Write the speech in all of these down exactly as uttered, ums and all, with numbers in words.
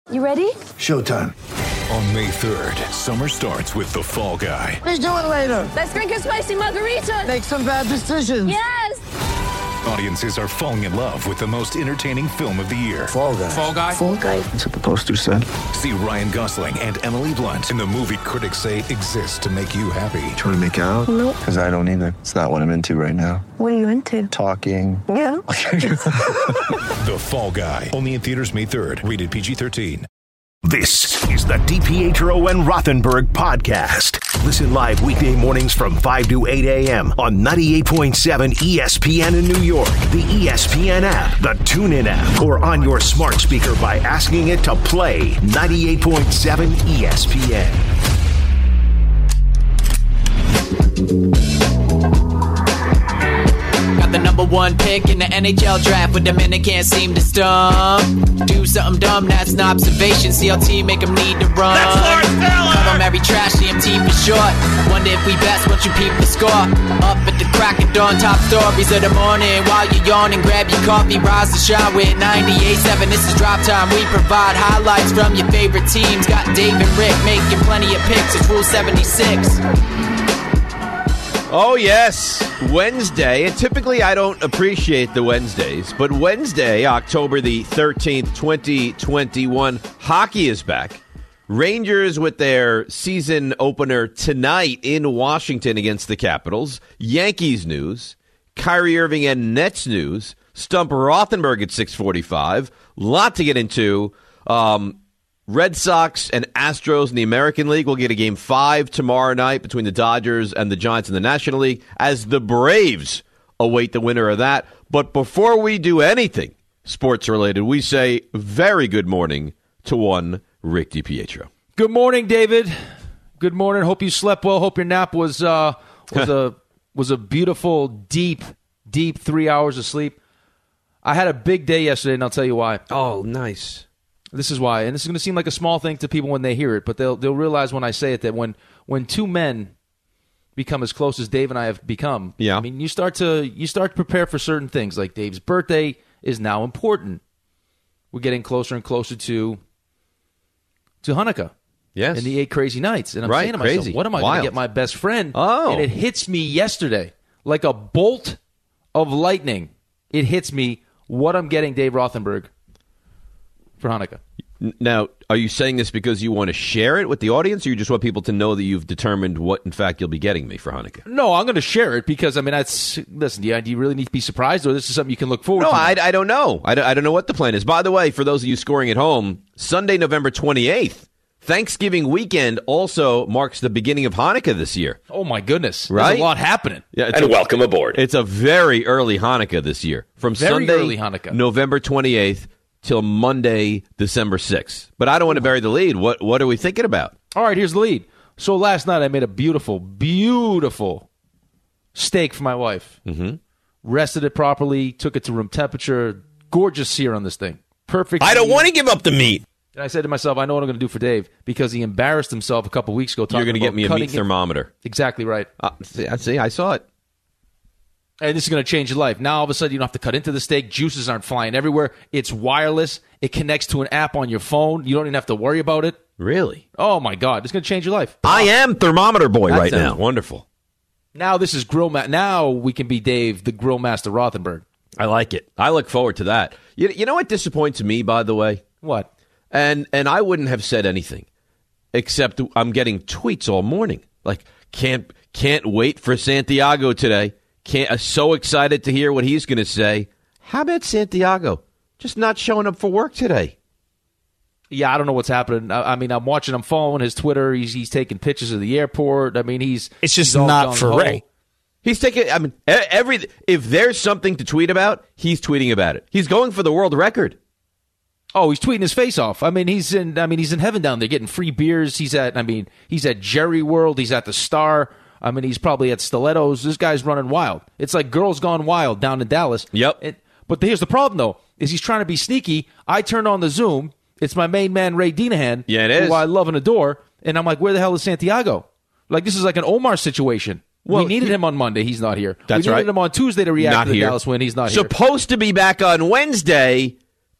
You ready? Showtime. On May third, summer starts with The Fall Guy. Let's do it later. Let's drink a spicy margarita. Make some bad decisions. Yes! Audiences are falling in love with the most entertaining film of the year. Fall Guy. Fall Guy? Fall Guy. That's what the poster said. See Ryan Gosling and Emily Blunt in the movie critics say exists to make you happy. Trying to make it out? Nope. Because I don't either. It's not what I'm into right now. What are you into? Talking. Yeah. The Fall Guy. Only in theaters May third. Rated P G thirteen. This is the DiPietro and Rothenberg podcast. Listen live weekday mornings from five to eight a.m. on ninety-eight point seven E S P N in New York, the E S P N app, the TuneIn app, or on your smart speaker by asking it to play ninety-eight point seven E S P N. Got the number one pick in the N H L draft, but the men they can't seem to stump. Do something dumb, that's an observation. C L T make them need to run. That's Lawrence Taylor! Call them every trash, C M T for short. Wonder if we best once you peep the score. Up at the crack of dawn, top stories of the morning. While you're yawning, grab your coffee, rise to shine with ninety-eight point seven. This is Drop Time. We provide highlights from your favorite teams. Got Dave and Rick making plenty of picks. It's Rule seventy-six. Oh, yes, Wednesday. And typically I don't appreciate the Wednesdays, but Wednesday, October the thirteenth, twenty twenty-one, hockey is back. Rangers with their season opener tonight in Washington against the Capitals. Yankees news. Kyrie Irving and Nets news. Stump Rothenberg at six forty-five. Lot to get into. Um... Red Sox and Astros in the American League will get a game five tomorrow night between the Dodgers and the Giants in the National League as the Braves await the winner of that. But before we do anything sports related, we say very good morning to one Rick DiPietro. Good morning, David. Good morning. Hope you slept well. Hope your nap was uh, was a was a beautiful, deep, deep three hours of sleep. I had a big day yesterday, and I'll tell you why. Oh, nice. This is why, and this is going to seem like a small thing to people when they hear it, but they'll they'll realize when I say it that when when two men become as close as Dave and I have become, yeah. I mean, you start to you start to prepare for certain things. Like Dave's birthday is now important. We're getting closer and closer to to Hanukkah. Yes, and the eight crazy nights, and I'm right, saying to crazy. myself, what am I going to get my best friend? Oh, and it hits me yesterday like a bolt of lightning. It hits me what I'm getting Dave Rothenberg for Hanukkah. Now, are you saying this because you want to share it with the audience, or you just want people to know that you've determined what, in fact, you'll be getting me for Hanukkah? No, I'm going to share it because, I mean, that's, listen, do you, do you really need to be surprised, or this is something you can look forward no, to? No, I, I don't know. I don't, I don't know what the plan is. By the way, for those of you scoring at home, Sunday, November twenty-eighth, Thanksgiving weekend also marks the beginning of Hanukkah this year. Oh, my goodness. Right? There's a lot happening. Yeah, and a, welcome aboard. It's a very early Hanukkah this year. From very Sunday, early Hanukkah. November twenty-eighth, till Monday, December sixth. But I don't want to bury the lead. What what are we thinking about? All right, here's the lead. So last night I made a beautiful, beautiful steak for my wife. Mm-hmm. Rested it properly, took it to room temperature. Gorgeous sear on this thing. Perfect. I don't meat. want to give up the meat. And I said to myself, I know what I'm going to do for Dave because he embarrassed himself a couple weeks ago talking You're going to get me a meat it. thermometer. Exactly right. Uh, see, I see. I saw it. And this is going to change your life. Now, all of a sudden, you don't have to cut into the steak. Juices aren't flying everywhere. It's wireless. It connects to an app on your phone. You don't even have to worry about it. Really? Oh, my God. It's going to change your life. I am thermometer boy that right sounds now. Wonderful. Now this is Grill Ma- Now we can be Dave, the Grill Master Rothenberg. I like it. I look forward to that. You, you know what disappoints me, by the way? What? And and I wouldn't have said anything, except I'm getting tweets all morning. Like, can't can't wait for Santiago today. Can't, uh, so excited to hear what he's going to say. How about Santiago just not showing up for work today? Yeah, I don't know what's happening. I, I mean, I'm watching, I'm following his Twitter. He's he's taking pictures of the airport. I mean, he's It's just he's all not for gung-ho. Ray. He's taking, I mean, every if there's something to tweet about, he's tweeting about it. He's going for the world record. Oh, he's tweeting his face off. I mean, he's in. I mean, he's in heaven down there getting free beers. He's at. I mean, he's at Jerry World. He's at the Star. I mean, he's probably at Stilettos. This guy's running wild. It's like Girls Gone Wild down in Dallas. Yep. It, but here's the problem, though, is he's trying to be sneaky. I turned on the Zoom. It's my main man, Ray Dinahan. Yeah, it is. Who I love and adore. And I'm like, where the hell is Santiago? Like, this is like an Omar situation. Well, we needed he, him on Monday. He's not here. That's we needed right. him on Tuesday to react not to the here. Dallas win. He's not here. Supposed to be back on Wednesday,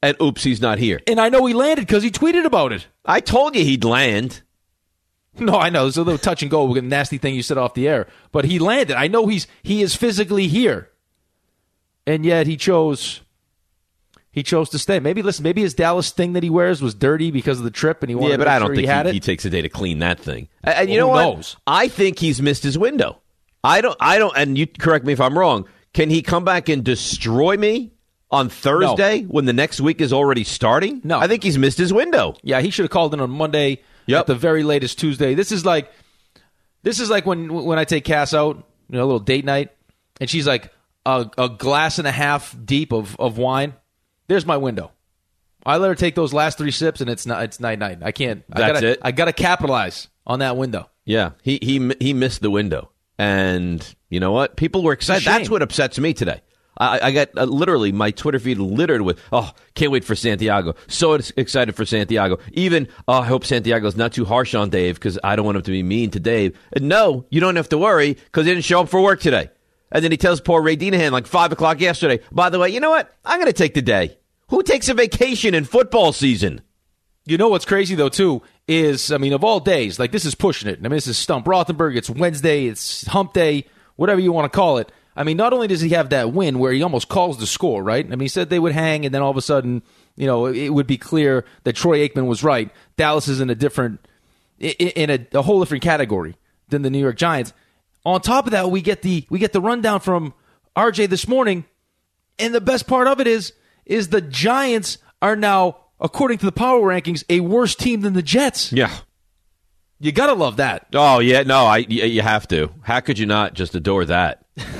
and oops, he's not here. And I know he landed because he tweeted about it. I told you he'd land. No, I know. There's a little touch and go with a nasty thing you said off the air. But he landed. I know he's he is physically here. And yet he chose he chose to stay. Maybe, listen, maybe his Dallas thing that he wears was dirty because of the trip and he wanted yeah, but to make I don't sure think he had he, it. he takes a day to clean that thing. And, and you Well, know who what? knows? I think he's missed his window. I don't, I don't, and you correct me if I'm wrong. Can he come back and destroy me on Thursday No. when the next week is already starting? No. I think he's missed his window. Yeah, he should have called in on Monday Yep. at the very latest Tuesday. This is like this is like when when I take Cass out, you know, a little date night, and she's like a, a glass and a half deep of, of wine. There's my window. I let her take those last three sips, and it's not it's night night. I can't. I That's gotta, it? I got to capitalize on that window. Yeah, he he he missed the window, and you know what? People were excited. It's a shame. That's what upsets me today. I, I got uh, literally my Twitter feed littered with, oh, can't wait for Santiago. So excited for Santiago. Even, oh, I hope Santiago's not too harsh on Dave because I don't want him to be mean to Dave. And no, you don't have to worry because he didn't show up for work today. And then he tells poor Ray Dinahan like five o'clock yesterday, by the way, you know what? I'm going to take the day. Who takes a vacation in football season? You know what's crazy, though, too, is, I mean, of all days, like this is pushing it. I mean, this is Stump Rothenberg. It's Wednesday. It's hump day, whatever you want to call it. I mean, not only does he have that win where he almost calls the score, right? I mean, he said they would hang, and then all of a sudden, you know, it would be clear that Troy Aikman was right. Dallas is in a different, in a, a whole different category than the New York Giants. On top of that, we get the we get the rundown from R J this morning, and the best part of it is is the Giants are now, according to the power rankings, a worse team than the Jets. Yeah. You gotta love that. Oh, yeah, no, I you have to. How could you not just adore that?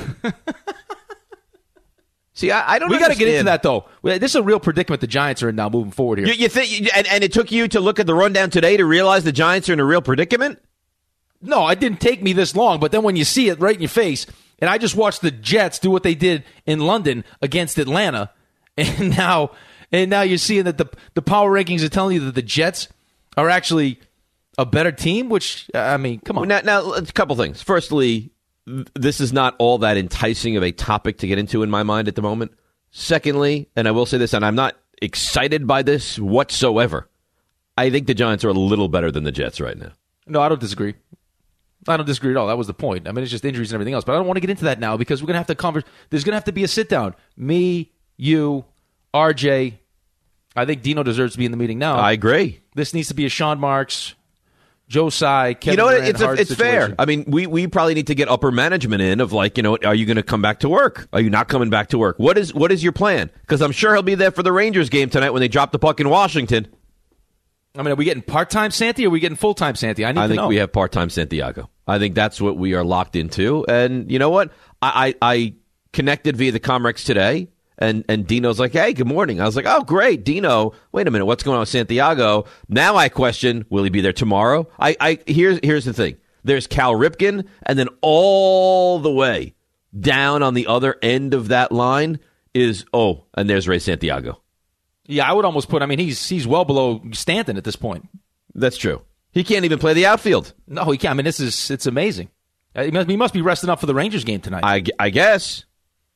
See, I, I don't. We got to get into understand. that though. This is a real predicament the Giants are in now, moving forward here. You, you think, and, and it took you to look at the rundown today to realize the Giants are in a real predicament? No, it didn't take me this long, but then when you see it right in your face, and I just watched the Jets do what they did in London against Atlanta, and now, and now you're seeing that the the power rankings are telling you that the Jets are actually a better team. Which I mean, come on. Now, now a couple things. Firstly, this is not all that enticing of a topic to get into in my mind at the moment. Secondly, and I will say this, and I'm not excited by this whatsoever, I think the Giants are a little better than the Jets right now. No, I don't disagree. I don't disagree at all. That was the point. I mean, it's just injuries and everything else. But I don't want to get into that now because we're going to have to converse. There's going to have to be a sit down. Me, you, R J. I think Dino deserves to be in the meeting now. I agree. This needs to be a Sean Marks, Joe Tsai, Kevin You know what? Durant, It's a, hard it's situation. fair. I mean, we, we probably need to get upper management in of like, you know, are you going to come back to work? Are you not coming back to work? What is what is your plan? Because I'm sure he'll be there for the Rangers game tonight when they drop the puck in Washington. I mean, are we getting part-time Santi or are we getting full-time Santi? I need I to think know. we have part-time Santiago. I think that's what we are locked into. And you know what? I, I, I connected via the Comrex today, and, and Dino's like, hey, good morning. I was like, oh, great. Dino, wait a minute. What's going on with Santiago? Now I question, will he be there tomorrow? I, I here's, here's the thing. There's Cal Ripken, and then all the way down on the other end of that line is, oh, and there's Ray Santiago. Yeah, I would almost put, I mean, he's he's well below Stanton at this point. That's true. He can't even play the outfield. No, he can't. I mean, this is, it's amazing. He must, he must be resting up for the Rangers game tonight. I, I guess.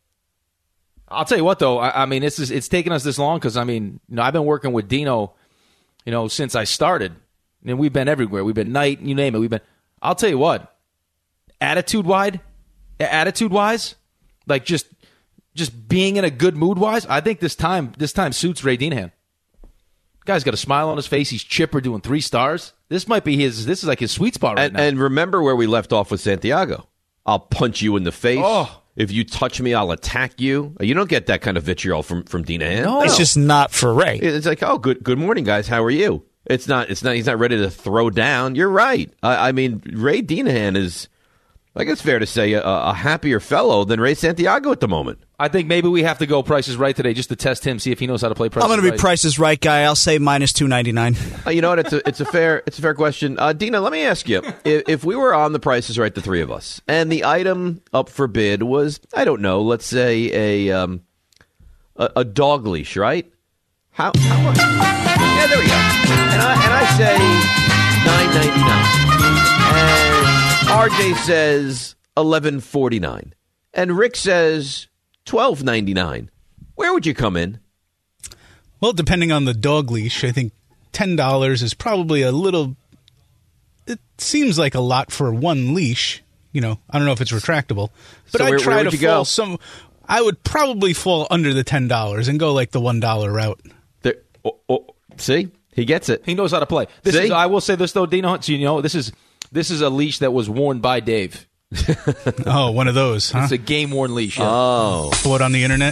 I'll tell you what, though. I, I mean, this is it's taken us this long because, I mean, you know, I've been working with Dino, you know, since I started. And we've been everywhere. We've been night, you name it. We've been, I'll tell you what, attitude-wide, attitude-wise, like just just being in a good mood-wise, I think this time this time suits Ray Dinahan. Guy's got a smile on his face. He's chipper doing three stars. This might be his, this is like his sweet spot right and, now. And remember where we left off with Santiago. I'll punch you in the face. Oh. If you touch me, I'll attack you. You don't get that kind of vitriol from, from Dinahan. No. It's just not for Ray. It's like, oh, good good morning, guys. How are you? It's not. It's not. He's not ready to throw down. You're right. I, I mean, Ray Dinahan is, I guess, fair to say, a, a happier fellow than Ray Santiago at the moment. I think maybe we have to go Price is Right today just to test him, see if he knows how to play Price I'm is going to be Right. Price is Right guy. I'll say minus two ninety-nine. Uh, you know what? It's a it's a fair it's a fair question. Uh, Dina, let me ask you: if, if we were on the Price is Right, the three of us, and the item up for bid was, I don't know, let's say a um a, a dog leash, right? How? how much? Yeah, there we go. And I and I say nine ninety nine, and R J says eleven forty nine, and Rick says twelve ninety nine. Where would you come in? Well, depending on the dog leash, I think ten dollars is probably a little... It seems like a lot for one leash. You know, I don't know if it's retractable. But So I'd where- try where to would you fall go? some... I would probably fall under the ten dollars and go like the one dollar route. There, oh, oh, see? He gets it. He knows how to play. This See? is, I will say this, though, Dino. So you know, this is this is a leash that was worn by Dave. Oh, one of those, huh? It's a game-worn leash. Yeah. Oh. Bought on the internet?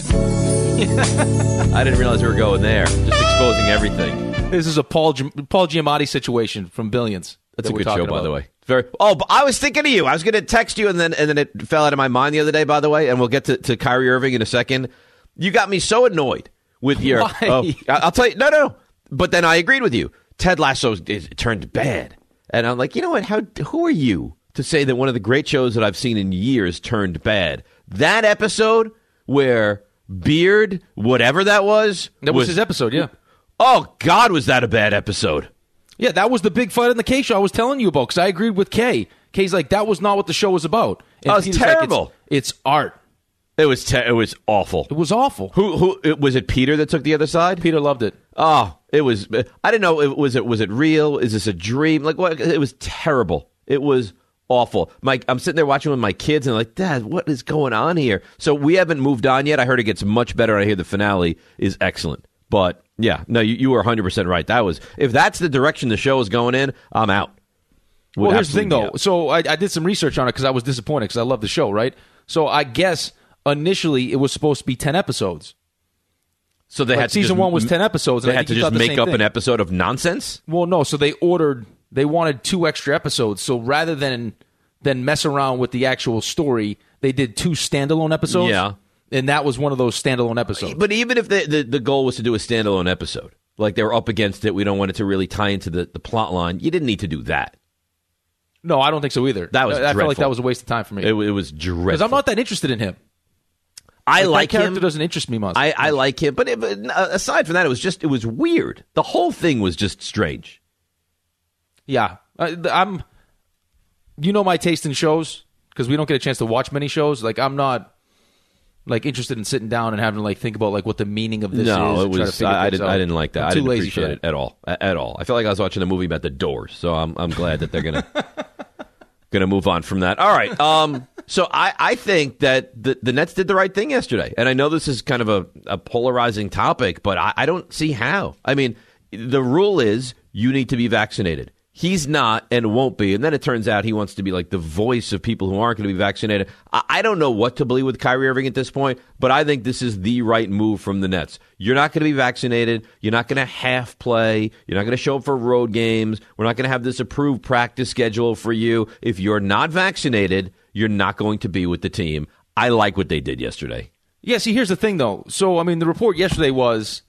I didn't realize we were going there. Just exposing everything. This is a Paul Gi- Paul Giamatti situation from Billions. That's that a we're good show, talking by about. the way. Very. Oh, but I was thinking of you. I was going to text you, and then and then it fell out of my mind the other day. By the way, and we'll get to, to Kyrie Irving in a second. You got me so annoyed with your. Why? Oh, I- I'll tell you. No, no. But then I agreed with you. Ted Lasso is, turned bad, and I'm like, you know what? How? Who are you to say that one of the great shows that I've seen in years turned bad? That episode where Beard, whatever that was, That was his episode, yeah. Oh God, was that a bad episode? Yeah, that was the big fight on the K show I was telling you about because I agreed with Kay. Kay's like, that was not what the show was about. And Oh, it's Peter's like, terrible. it's, it's art. It was te- it was awful. It was awful. Who who it, was it? Peter that took the other side. Peter loved it. Oh, it was. I didn't know. It, was it was it real? Is this a dream? Like what? It was terrible. It was awful. Mike, I'm sitting there watching with my kids and like, Dad, what is going on here? So we haven't moved on yet. I heard it gets much better. I hear the finale is excellent. But yeah, no, you, you were one hundred percent right. That was if that's the direction the show is going in, I'm out. Would Well, here's the thing, absolutely though. be out. So I, I did some research on it because I was disappointed because I love the show, right? So I guess initially it was supposed to be ten episodes. So they Like, had to season just- one was ten episodes. They and I had think to you just thought the make same up thing. an episode of nonsense. Well, no. So they ordered. They wanted two extra episodes. So rather than than mess around with the actual story, they did two standalone episodes. Yeah. And that was one of those standalone episodes. But even if the, the, the goal was to do a standalone episode, like they were up against it, we don't want it to really tie into the, the plot line, you didn't need to do that. No, I don't think so either. That was I, I felt like dreadful. that was a waste of time for me. It, it was dreadful. Because I'm not that interested in him. I Like, like that character him. doesn't interest me much. I, I like him. But, it, but aside from that, it was just, it was weird. The whole thing was just strange. Yeah. I, I'm. You know my taste in shows because we don't get a chance to watch many shows. Like I'm not like interested in sitting down and having to like think about like what the meaning of this no, is. it and try to was. figure I, I things didn't. out. I didn't like that. I'm I too didn't lazy for appreciate it that. at all. A- At all. I felt like I was watching a movie about the Doors. So I'm. I'm glad that they're gonna gonna move on from that. All right. Um. So I. I think that the the Nets did the right thing yesterday, and I know this is kind of a, a polarizing topic, but I, I don't see how. I mean, the rule is you need to be vaccinated. He's not and won't be. And then it turns out he wants to be like the voice of people who aren't going to be vaccinated. I, I don't know what to believe with Kyrie Irving at this point, but I think this is the right move from the Nets. You're not going to be vaccinated. You're not going to half play. You're not going to show up for road games. We're not going to have this approved practice schedule for you. If you're not vaccinated, you're not going to be with the team. I like what they did yesterday. Yeah, see, here's the thing, though. So, I mean, the report yesterday was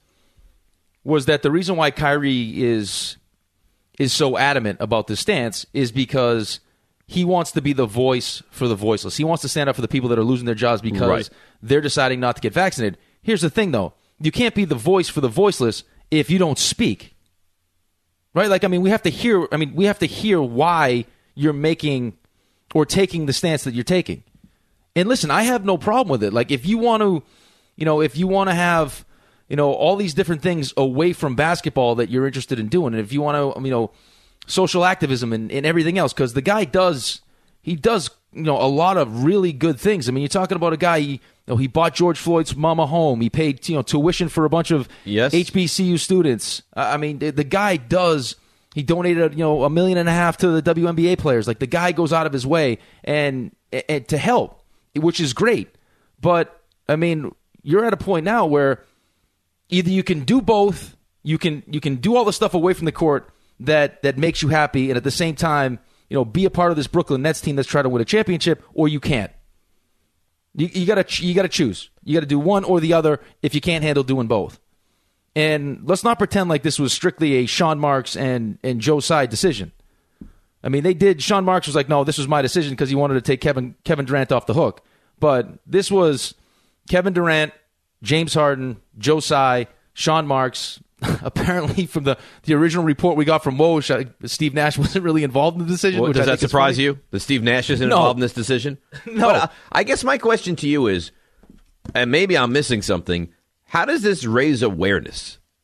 was that the reason why Kyrie is is so adamant about this stance is because he wants to be the voice for the voiceless. He wants to stand up for the people that are losing their jobs because Right. they're deciding not to get vaccinated. Here's the thing, though. You can't be the voice for the voiceless if you don't speak. Right? Like, I mean, we have to hear, I mean, we have to hear why you're making or taking the stance that you're taking. And listen, I have no problem with it. Like, if you want to, you know, if you want to have, you know, all these different things away from basketball that you're interested in doing, and if you want to, you know, social activism and, and everything else, because the guy does, he does, you know, a lot of really good things. I mean, you're talking about a guy, he, you know, he bought George Floyd's mama home. He paid, you know, tuition for a bunch of Yes. H B C U students. I I mean, the, the guy does. He donated, you know, a million and a half to the W N B A players. Like, the guy goes out of his way and, and to help, which is great. But I mean, you're at a point now where either you can do both, you can you can do all the stuff away from the court that that makes you happy, and at the same time, you know, be a part of this Brooklyn Nets team that's trying to win a championship, or you can't. You, you gotta you gotta choose. You gotta do one or the other if you can't handle doing both. And let's not pretend like this was strictly a Sean Marks and and Joe Tsai decision. I mean, they did. Sean Marks was like, no, this was my decision because he wanted to take Kevin Kevin Durant off the hook. But this was Kevin Durant, James Harden, Joe Tsai, Sean Marks. Apparently, from the, the original report we got from Woj, Steve Nash wasn't really involved in the decision. Well, which does I that think is surprise funny. you? That Steve Nash isn't No. involved in this decision? No. But, uh, I guess my question to you is, and maybe I'm missing something, how does this raise awareness?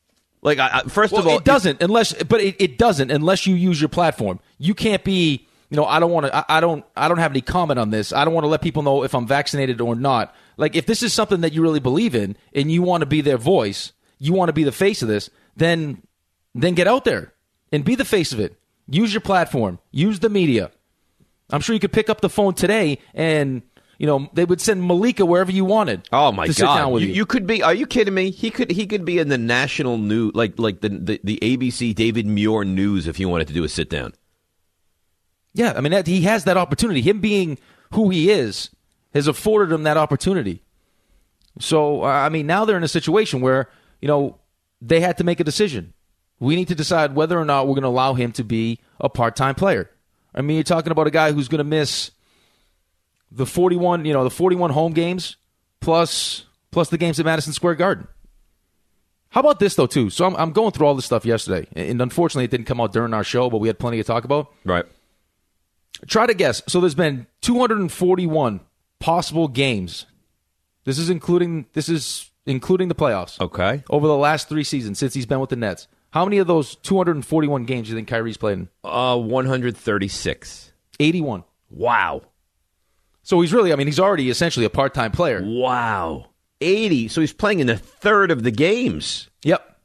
Like, I, I, first well, of all, it doesn't unless, but it, it doesn't unless you use your platform. You can't be, you know, I don't want to, I, I don't, I don't have any comment on this. I don't want to let people know if I'm vaccinated or not. Like, if this is something that you really believe in and you want to be their voice, you want to be the face of this, then, then get out there and be the face of it. Use your platform. Use the media. I'm sure you could pick up the phone today and, you know, they would send Malika wherever you wanted. Oh my to sit God! down with you, you. you could be. Are you kidding me? He could. He could be in the national news, like like the, the the A B C David Muir news, if you wanted to do a sit down. Yeah, I mean, that, he has that opportunity. Him being who he is has afforded him that opportunity. So, uh, I mean, now they're in a situation where, you know, they had to make a decision. We need to decide whether or not we're going to allow him to be a part-time player. I mean, you're talking about a guy who's going to miss the forty-one, you know, the forty-one home games plus plus the games at Madison Square Garden. How about this, though, too? So I'm, I'm going through all this stuff yesterday, and unfortunately it didn't come out during our show, but we had plenty to talk about. Right. Try to guess. So there's been two hundred forty-one possible games. This is including this is including the playoffs. Okay. Over the last three seasons since he's been with the Nets. How many of those two hundred forty-one games do you think Kyrie's played in? Uh, one hundred thirty-six. eighty-one. Wow. So he's really, I mean, he's already essentially a part-time player. Wow. eighty. So he's playing in a third of the games. Yep.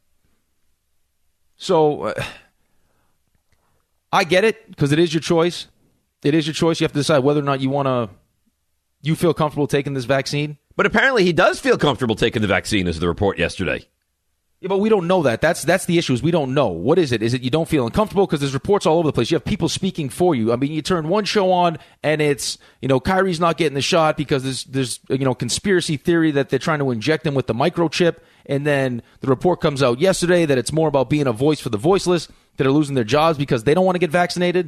So uh, I get it because it is your choice. It is your choice. You have to decide whether or not you want to, you feel comfortable taking this vaccine. But apparently he does feel comfortable taking the vaccine, is the report yesterday. Yeah, but we don't know that. That's that's the issue is we don't know. What is it? Is it you don't feel uncomfortable? Because there's reports all over the place. You have people speaking for you. I mean, you turn one show on and it's, you know, Kyrie's not getting the shot because there's, there's you know, conspiracy theory that they're trying to inject him with the microchip. And then the report comes out yesterday that it's more about being a voice for the voiceless that are losing their jobs because they don't want to get vaccinated.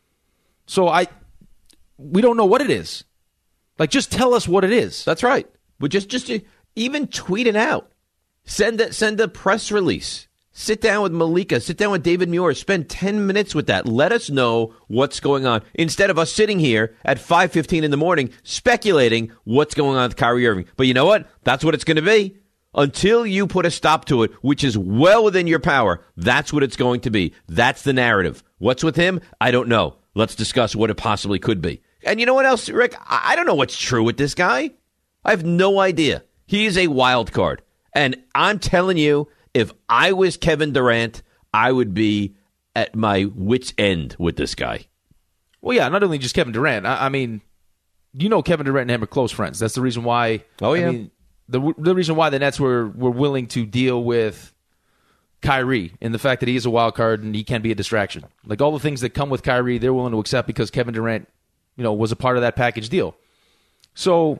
So I, we don't know what it is. Like, just tell us what it is. That's right. But just, just even tweet it out. Send a, send a press release. Sit down with Malika. Sit down with David Muir. Spend ten minutes with that. Let us know what's going on. Instead of us sitting here at five fifteen in the morning speculating what's going on with Kyrie Irving. But you know what? That's what it's going to be. Until you put a stop to it, which is well within your power, that's what it's going to be. That's the narrative. What's with him? I don't know. Let's discuss what it possibly could be. And you know what else, Rick? I don't know what's true with this guy. I have no idea. He is a wild card. And I'm telling you, if I was Kevin Durant, I would be at my wit's end with this guy. Well, yeah, not only just Kevin Durant. I, I mean, you know Kevin Durant and him are close friends. That's the reason why. Oh, yeah. I mean, the, the reason why the Nets were, were willing to deal with Kyrie and the fact that he is a wild card and he can be a distraction. Like, all the things that come with Kyrie, they're willing to accept because Kevin Durant, you know, was a part of that package deal. So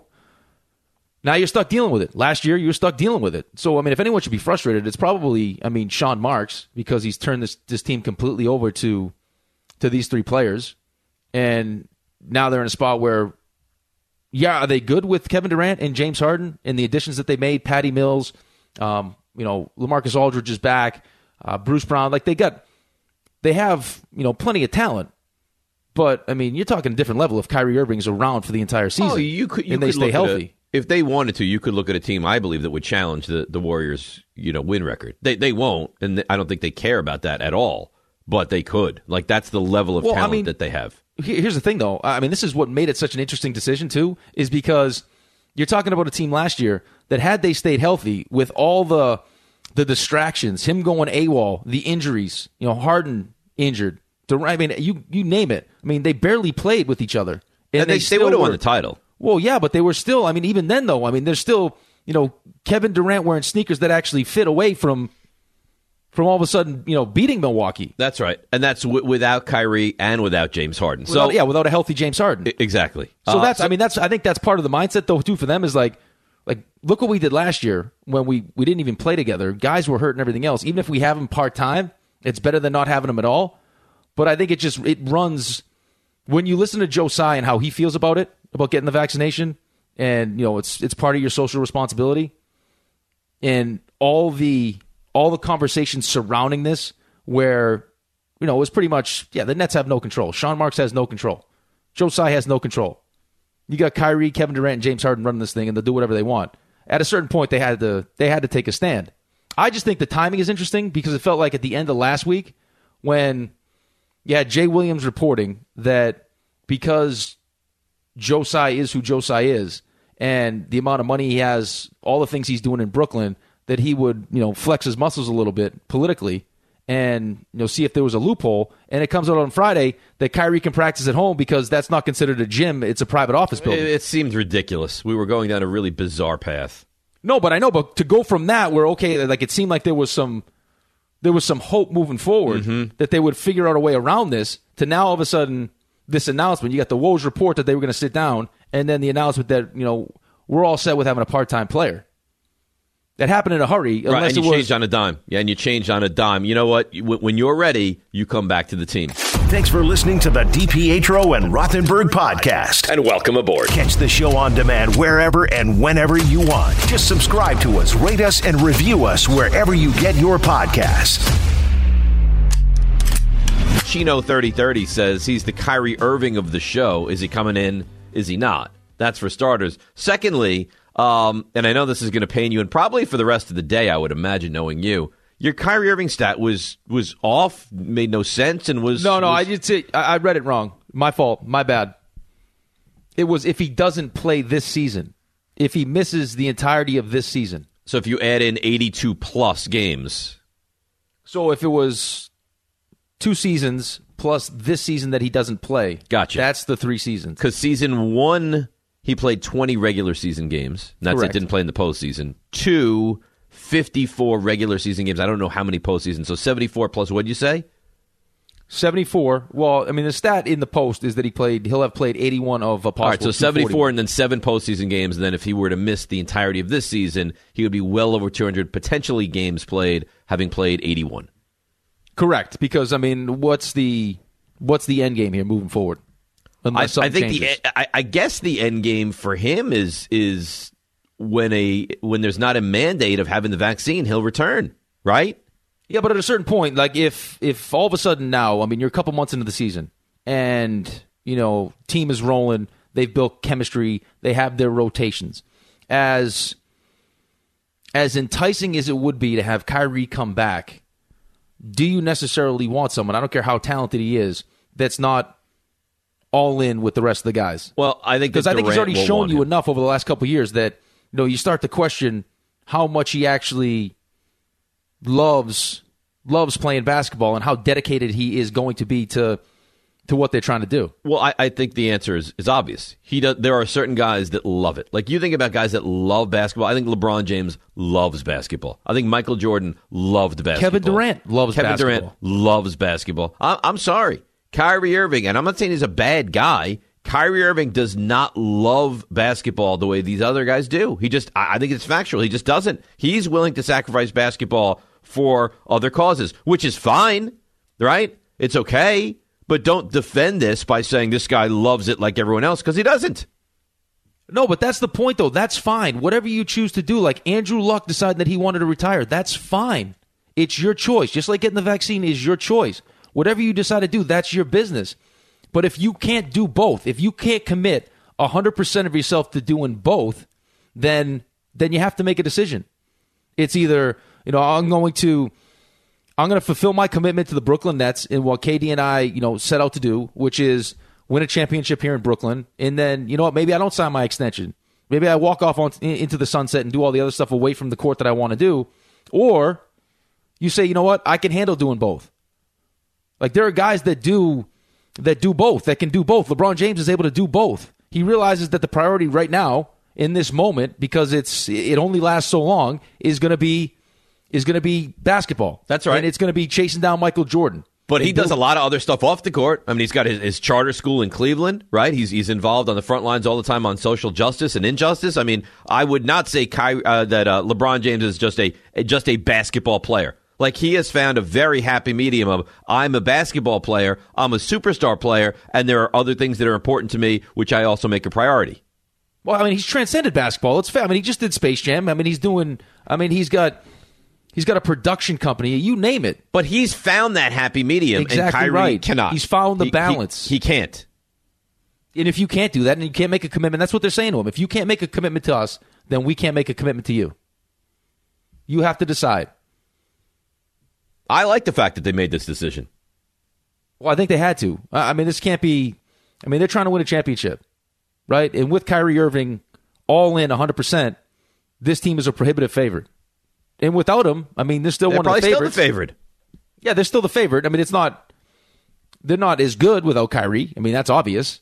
now you're stuck dealing with it. Last year, you were stuck dealing with it. So, I mean, if anyone should be frustrated, it's probably, I mean, Sean Marks, because he's turned this, this team completely over to to these three players. And now they're in a spot where, yeah, are they good with Kevin Durant and James Harden and the additions that they made? Patty Mills, um, you know, LaMarcus Aldridge is back, uh, Bruce Brown. Like, they got, they have, you know, plenty of talent. But, I mean, you're talking a different level if Kyrie Irving's around for the entire season. Oh, you could, you and they could stay look healthy. At a, if they wanted to, you could look at a team, I believe, that would challenge the, the Warriors, you know, win record. They they won't, and they, I don't think they care about that at all. But they could. Like, that's the level of well, talent I mean, that they have. Here's the thing, though. I mean, this is what made it such an interesting decision, too, is because you're talking about a team last year that had they stayed healthy with all the the distractions, him going AWOL, the injuries, you know, Harden injured. I mean, you you name it. I mean, they barely played with each other. And, and they, they, they would have won the title. Well, yeah, but they were still, I mean, even then, though, I mean, there's still, you know, Kevin Durant wearing sneakers that actually fit away from from all of a sudden, you know, beating Milwaukee. That's right. And that's w- without Kyrie and without James Harden. Without, so yeah, without a healthy James Harden. I- exactly. So uh, that's, so, I mean, that's, I think that's part of the mindset, though, too, for them is like, like, look what we did last year when we, we didn't even play together. Guys were hurt and everything else. Even if we have them part-time, it's better than not having them at all. But I think it just, it runs, when you listen to Joe Tsai and how he feels about it, about getting the vaccination, and, you know, it's it's part of your social responsibility, and all the all the conversations surrounding this where, you know, it was pretty much, yeah, the Nets have no control. Sean Marks has no control. Joe Tsai has no control. You got Kyrie, Kevin Durant, and James Harden running this thing, and they'll do whatever they want. At a certain point, they had to they had to take a stand. I just think the timing is interesting because it felt like at the end of last week when you had Jay Williams reporting that because Josai is who Josai is and the amount of money he has, all the things he's doing in Brooklyn, that he would, you know, flex his muscles a little bit politically and, you know, see if there was a loophole. And it comes out on Friday that Kyrie can practice at home because that's not considered a gym. It's a private office building. It, it seemed ridiculous. We were going down a really bizarre path. No, but I know, but to go from that where, okay, like it seemed like there was some there was some hope moving forward mm-hmm. that they would figure out a way around this, to now all of a sudden this announcement, you got the Woj report that they were going to sit down, and then the announcement that, you know, we're all set with having a part-time player. That happened in a hurry. Right, and you it was, changed on a dime. Yeah, and you changed on a dime. You know what? When you're ready, you come back to the team. Thanks for listening to the DiPietro and Rothenberg podcast. And welcome aboard. Catch the show on demand wherever and whenever you want. Just subscribe to us, rate us, and review us wherever you get your podcasts. Chino thirty thirty says he's the Kyrie Irving of the show. Is he coming in? Is he not? That's for starters. Secondly, um, and I know this is going to pain you, and probably for the rest of the day, I would imagine, knowing you, your Kyrie Irving stat was was off, made no sense, and was no, no. Was, I did say I read it wrong. My fault. My bad. It was if he doesn't play this season, if he misses the entirety of this season. So if you add in eighty-two plus games, so if it was two seasons plus this season that he doesn't play, gotcha. That's the three seasons. Because season one, he played twenty regular season games. That's Correct. it. Didn't play in the postseason. Two, fifty-four regular season games. I don't know how many postseasons. So seventy-four plus, what'd you say? seventy-four. Well, I mean, the stat in the post is that he played. He'll have played eighty-one of a possible. All right, so seventy-four and then seven postseason games. And then if he were to miss the entirety of this season, he would be well over two hundred potentially games played, having played eighty-one. Correct, because I mean, what's the what's the end game here moving forward? I, I think the I, I guess the end game for him is is when a when there's not a mandate of having the vaccine, he'll return, right? Yeah, but at a certain point, like if if all of a sudden now, I mean, you're a couple months into the season, and you know, team is rolling, they've built chemistry, they have their rotations. As as enticing as it would be to have Kyrie come back, do you necessarily want someone, I don't care how talented he is, that's not all in with the rest of the guys? Well, I think because I think he's already shown you him. enough over the last couple of years that, you know, you start to question how much he actually loves loves playing basketball and how dedicated he is going to be to to what they're trying to do. Well, I, I think the answer is, is obvious. He does, there are certain guys that love it. Like, you think about guys that love basketball. I think LeBron James loves basketball. I think Michael Jordan loved basketball. Kevin Durant loves Kevin basketball. Durant loves basketball. I, I'm sorry. Kyrie Irving, and I'm not saying he's a bad guy, Kyrie Irving does not love basketball the way these other guys do. He just, I, I think it's factual. He just doesn't. He's willing to sacrifice basketball for other causes, which is fine, right? It's okay. But don't defend this by saying this guy loves it like everyone else, because he doesn't. No, but that's the point, though. That's fine. Whatever you choose to do, like Andrew Luck decided that he wanted to retire, that's fine. It's your choice. Just like getting the vaccine is your choice. Whatever you decide to do, that's your business. But if you can't do both, if you can't commit one hundred percent of yourself to doing both, then then you have to make a decision. It's either, you know, I'm going to... I'm going to fulfill my commitment to the Brooklyn Nets in what K D and I, you know, set out to do, which is win a championship here in Brooklyn. And then, you know what, maybe I don't sign my extension. Maybe I walk off on, into the sunset and do all the other stuff away from the court that I want to do. Or you say, you know what, I can handle doing both. Like, there are guys that do that do both, that can do both. LeBron James is able to do both. He realizes that the priority right now in this moment, because it's it only lasts so long, is going to be is going to be basketball. That's right. And it's going to be chasing down Michael Jordan. But he and does Bill- a lot of other stuff off the court. I mean, he's got his, his charter school in Cleveland, right? He's he's involved on the front lines all the time on social justice and injustice. I mean, I would not say Ky, uh, that uh, LeBron James is just a just a basketball player. Like, he has found a very happy medium of, I'm a basketball player, I'm a superstar player, and there are other things that are important to me, which I also make a priority. Well, I mean, he's transcended basketball. It's fair. I mean, he just did Space Jam. I mean, he's doing. I mean, he's got. He's got a production company. You name it. But he's found that happy medium, Exactly and Kyrie right. cannot. He's found the He- he- balance. He, can't. And if you can't do that and you can't make a commitment, that's what they're saying to him. If you can't make a commitment to us, then we can't make a commitment to you. You have to decide. I like the fact that they made this decision. Well, I think they had to. I mean, this can't be. I mean, they're trying to win a championship, right? And with Kyrie Irving all in one hundred percent, this team is a prohibitive favorite. And without him, I mean, they're still they're one of the favorites. Still the favorite. Yeah, they're still the favorite. I mean, it's not. They're not as good without Kyrie. I mean, that's obvious.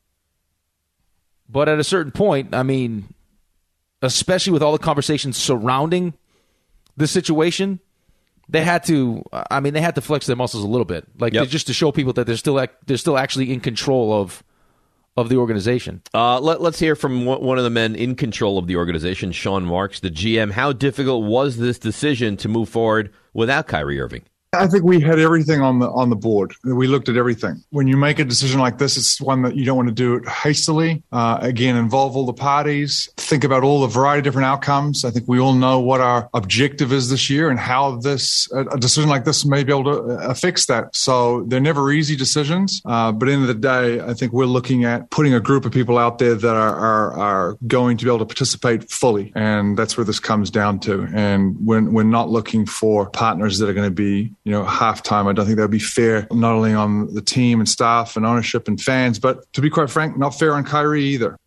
But at a certain point, I mean, especially with all the conversations surrounding the situation, they had to. I mean, they had to flex their muscles a little bit, like yep. just to show people that they're still they're still actually in control of of the organization. Uh, let, let's hear from one of the men in control of the organization, Sean Marks, the G M. How difficult was this decision to move forward without Kyrie Irving? I think we had everything on the on the board. We looked at everything. When you make a decision like this, it's one that you don't want to do it hastily. Uh, again, involve all the parties. Think about all the variety of different outcomes. I think we all know what our objective is this year and how this a decision like this may be able to affect that. So they're never easy decisions. Uh, but at the end of the day, I think we're looking at putting a group of people out there that are, are, are going to be able to participate fully. And that's where this comes down to. And we're, we're not looking for partners that are going to be, you know, halftime. I don't think that would be fair, not only on the team and staff and ownership and fans, but to be quite frank, not fair on Kyrie either.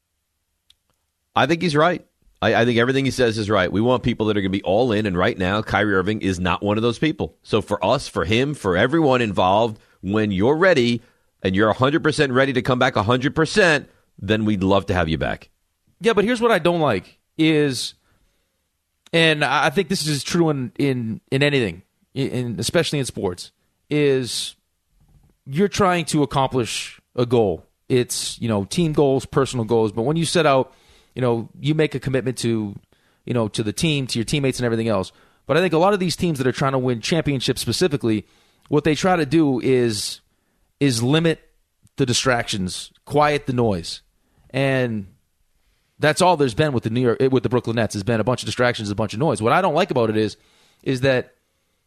I think he's right. I, I think everything he says is right. We want people that are going to be all in, and right now, Kyrie Irving is not one of those people. So for us, for him, for everyone involved, when you're ready and you're one hundred percent ready to come back one hundred percent, then we'd love to have you back. Yeah, but here's what I don't like is, and I think this is true in, in, in anything, in, especially in sports, is you're trying to accomplish a goal. It's, you know, team goals, personal goals. But when you set out, you know, you make a commitment to, you know, to the team, to your teammates and everything else. But I think a lot of these teams that are trying to win championships specifically, what they try to do is is limit the distractions, quiet the noise. And that's all there's been with the New York with the Brooklyn Nets has been a bunch of distractions, a bunch of noise. What I don't like about it is is that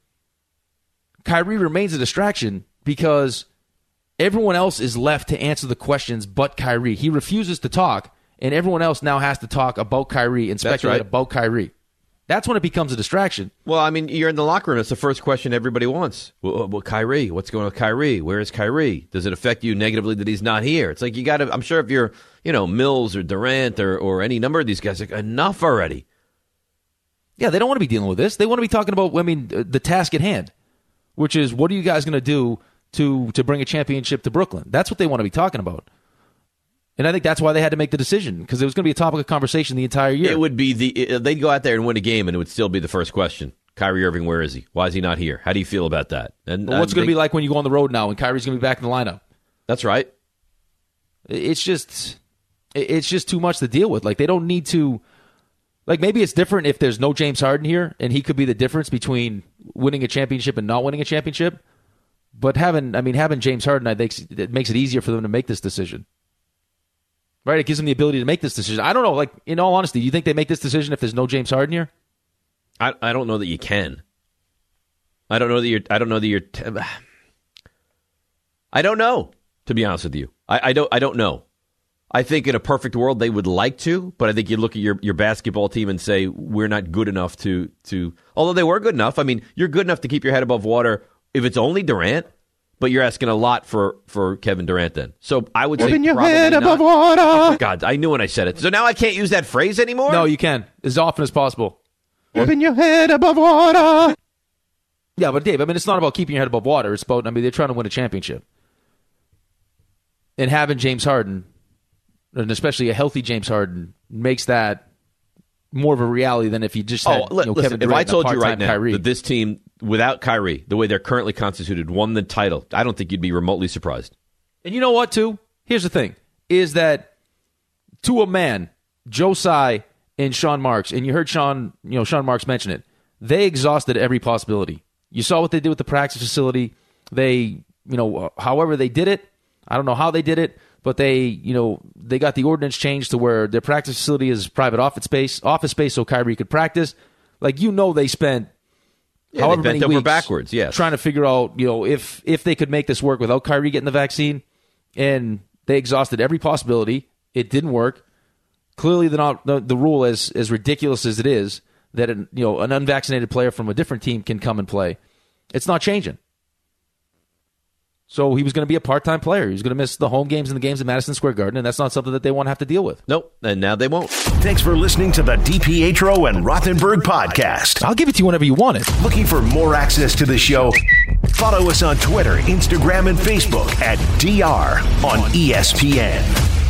Kyrie remains a distraction because everyone else is left to answer the questions but Kyrie. He refuses to talk, and everyone else now has to talk about Kyrie and speculate right. about Kyrie. That's when it becomes a distraction. Well, I mean, you're in the locker room. It's the first question everybody wants. Well, well, Kyrie, what's going on with Kyrie? Where is Kyrie? Does it affect you negatively that he's not here? It's like you got to, I'm sure if you're, you know, Mills or Durant or, or any number of these guys, like, enough already. Yeah, they don't want to be dealing with this. They want to be talking about, I mean, the task at hand, which is what are you guys going to do to to bring a championship to Brooklyn? That's what they want to be talking about. And I think that's why they had to make the decision, because it was going to be a topic of conversation the entire year. It would be the it, they'd go out there and win a game, and it would still be the first question: Kyrie Irving, where is he? Why is he not here? How do you feel about that? And well, what's uh, going to they, be like when you go on the road now, and Kyrie's going to be back in the lineup? That's right. It's just it's just too much to deal with. Like they don't need to. Like maybe it's different if there's no James Harden here, and he could be the difference between winning a championship and not winning a championship. But having, I mean, having James Harden, I think it makes it easier for them to make this decision. Right? It gives them the ability to make this decision. I don't know. Like, in all honesty, do you think they make this decision if there's no James Harden here? I I don't know that you can. I don't know that you're. I don't know that you're. T- I don't know. To be honest with you, I, I don't. I don't know. I think in a perfect world they would like to, but I think you look at your, your basketball team and say we're not good enough to to. Although they were good enough. I mean, you're good enough to keep your head above water if it's only Durant. But you're asking a lot for, for Kevin Durant then. So I would Keeping say your probably head not. above water. Oh, God, I knew when I said it. So now I can't use that phrase anymore? No, you can. As often as possible. Keeping your head above water. Yeah, but Dave, I mean, it's not about keeping your head above water. It's about, I mean, they're trying to win a championship. And having James Harden, and especially a healthy James Harden, makes that more of a reality than if you just had oh, li- you know, listen, Kevin if Durant I told and a you right part-time now Kyrie. that this team, without Kyrie, the way they're currently constituted, won the title, I don't think you'd be remotely surprised. And you know what, too? Here's the thing, is that to a man, Joe Tsai and Sean Marks, and you heard Sean, you know, Sean Marks mention it, they exhausted every possibility. You saw what they did with the practice facility. They, you know, however they did it, I don't know how they did it, but they, you know, they got the ordinance changed to where their practice facility is private office space, office space so Kyrie could practice. Like, you know, they spent yeah, however they bent many over weeks backwards, yes. trying to figure out, you know, if if they could make this work without Kyrie getting the vaccine, and they exhausted every possibility. It didn't work. Clearly, the not the, the rule, as as ridiculous as it is, that an, you know an unvaccinated player from a different team can come and play. It's not changing. So he was going to be a part-time player. He was going to miss the home games and the games at Madison Square Garden, and that's not something that they want to have to deal with. Nope, and now they won't. Thanks for listening to the DiPietro and Rothenberg podcast. I'll give it to you whenever you want it. Looking for more access to the show? Follow us on Twitter, Instagram, and Facebook at D R on E S P N.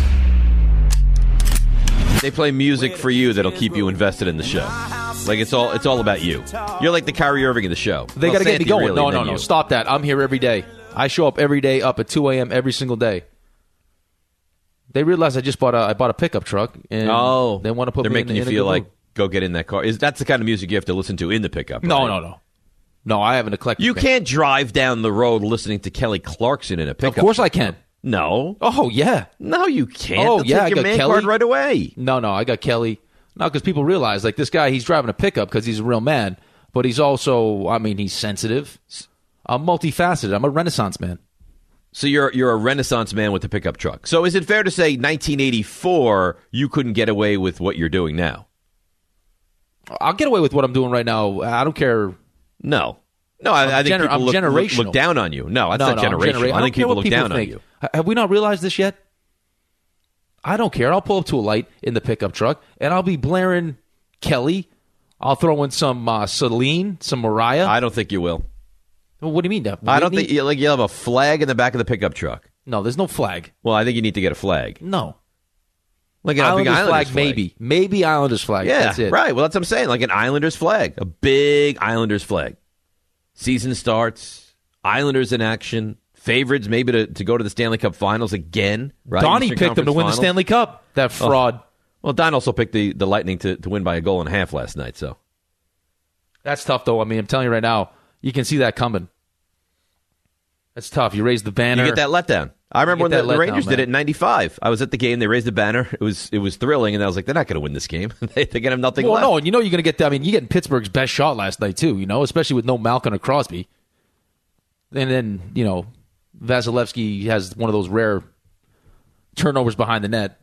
They play music for you that'll keep you invested in the show. Like, it's all it's all about you. You're like the Kyrie Irving of the show. They well, got to get Santi, me going. Really, no, no, you. no. Stop that. I'm here every day. I show up every day up at two a.m. every single day. They realize I just bought a I bought a pickup truck, and oh, they want to put they're me making in, you in feel a good like mood. go get in that car. Is that's the kind of music you have to listen to in the pickup? No, right? no, no, no. I have an eclectic. You band. can't drive down the road listening to Kelly Clarkson in a pickup. Of course, truck. I can. No. Oh yeah. No, you can't. Oh They'll yeah, take your I got man Kelly card right away. No, no, I got Kelly. No, because people realize like this guy, he's driving a pickup because he's a real man, but he's also, I mean, he's sensitive. I'm multifaceted. I'm a Renaissance man. So you're you're a Renaissance man with the pickup truck. So is it fair to say nineteen eighty-four you couldn't get away with what you're doing now? I'll get away with what I'm doing right now. I don't care. No. No, I, I think gener- people I'm look, generational. look, look down on you. No, that's no, not no, I'm generational. genera- I, I think don't care people what look people down think. on you. Have we not realized this yet? I don't care. I'll pull up to a light in the pickup truck, and I'll be blaring Kelly. I'll throw in some uh, Celine, some Mariah. I don't think you will. Well, what do you mean? Whitney? I don't think you like you have a flag in the back of the pickup truck. No, there's no flag. Well, I think you need to get a flag. No. Like an Islanders, Islanders flag, flag, maybe. Maybe Islanders flag. Yeah, That's it. right. Well, that's what I'm saying. Like an Islanders flag. A big Islanders flag. Season starts. Islanders in action. Favorites maybe to, to go to the Stanley Cup Finals again. Right? Donnie Eastern picked them to Conference win Finals. the Stanley Cup. That fraud. Oh. Well, Don also picked the, the Lightning to, to win by a goal and a half last night. So That's tough, though. I mean, I'm telling you right now, you can see that coming. That's tough. You raise the banner. you get that letdown. I remember when get the, that the letdown, Rangers did man. it in ninety-five. I was at the game. They raised the banner. It was it was thrilling, and I was like, they're not going to win this game. they, they get him nothing Well, left. no, and you know you're going to get. I mean, you getting Pittsburgh's best shot last night too. You know, especially with no Malkin or Crosby. And then you know, Vasilevsky has one of those rare turnovers behind the net.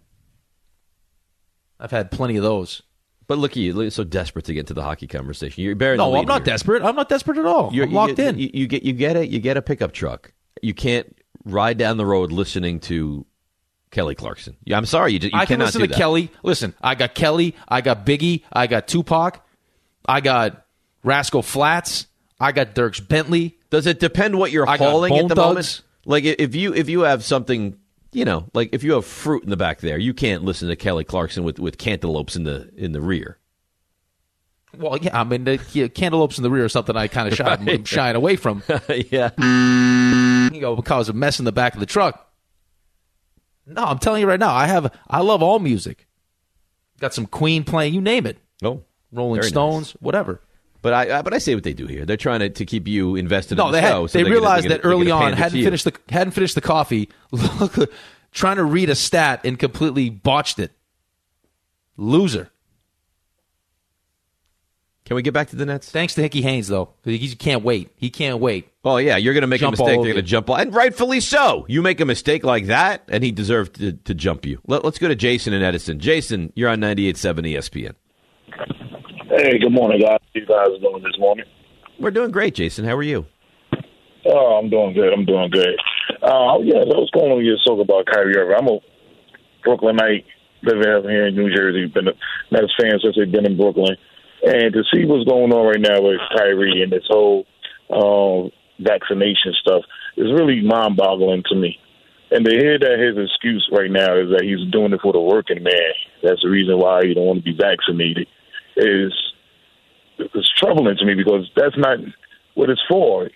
I've had plenty of those. But look at you, you're so desperate to get into the hockey conversation. You're bearing No, the lead I'm not here. desperate. I'm not desperate at all. You're, I'm locked you get, in. You, you get you get it. You get a pickup truck. You can't ride down the road listening to Kelly Clarkson. Yeah, I'm sorry, you, you I can cannot listen do to that. Kelly. Listen, I got Kelly. I got Biggie. I got Tupac. I got Rascal Flatts. I got Dierks Bentley. Does it depend what you're I got hauling Bone at the Thugs. moment? Like if you if you have something, you know, like if you have fruit in the back there, you can't listen to Kelly Clarkson with, with cantaloupes in the in the rear. Well, yeah, I mean, the yeah, cantaloupes in the rear is something I kind of shy, Right. I'm shying away from. yeah, you know, because of mess in the back of the truck. No, I'm telling you right now, I have, I love all music. Got some Queen playing, you name it. Oh, Rolling very Stones, nice. whatever. But I, I but I say what they do here. They're trying to, to keep you invested No, in the they show. had, so they they're gonna- realized they're that gonna- early they're gonna on pander to hadn't you. finished the hadn't finished the coffee, trying to read a stat and completely botched it. Loser. Can we get back to the Nets? Thanks to Hickey Haynes, though. He can't wait. He can't wait. Oh, yeah, you're going to make Jump a mistake. all They're over going to you. jump. And rightfully so. You make a mistake like that, and he deserved to, to jump you. Let, let's go to Jason in Edison. Jason, you're on ninety-eight point seven E S P N. Hey, good morning, guys. How you guys doing this morning? We're doing great, Jason. How are you? Oh, I'm doing good. I'm doing good. Uh, yeah, I was going on your talk about Kyrie Irving. I'm a Brooklynite living out here in New Jersey. Been a Nets fan since they've been in Brooklyn. And to see what's going on right now with Kyrie and this whole um, vaccination stuff is really mind-boggling to me. And to hear that his excuse right now is that he's doing it for the working man, that's the reason why he don't want to be vaccinated, is it's troubling to me because that's not what it's for.